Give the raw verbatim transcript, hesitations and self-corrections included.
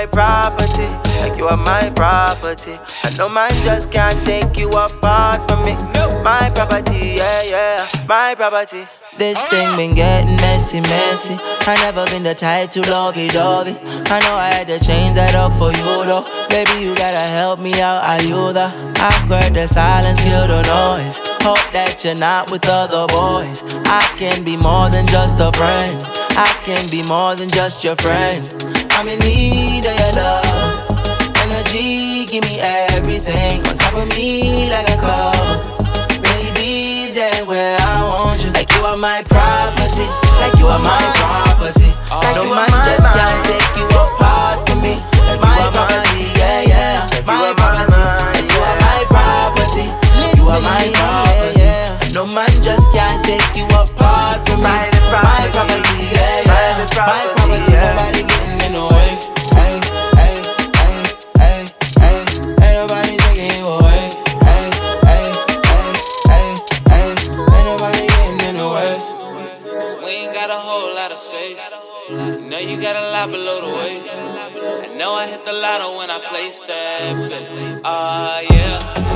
my property, like you are my property. I know man just can't take you apart from me. My property, yeah, yeah, my property. This thing been getting messy, messy. I never been the type to lovey-dovey. I know I had to change that up for you though. Baby, you gotta help me out, are you the? I've heard the silence, kill the noise. Hope that you're not with other boys. I can be more than just a friend. I can be more than just your friend. I'm in need of your love. Energy, give me everything. On top of me like a cup. Baby, there where I want you. Like you are my property. Like you are my property. No man just can't take you apart from me. Like my property, yeah, yeah. My property. Like you are my property. You are my property. No man just can't take you apart from me. My property, yeah, yeah. My property, nobody getting in the way. Hey, hey, hey, hey, hey. Ain't nobody taking you away. Hey, hey, hey, hey, hey. Ain't nobody getting in the way. Cause we ain't got a whole lot of space. You know you got a lot below the waist. I know I hit the lotto when I placed that bet. Ah, uh, yeah.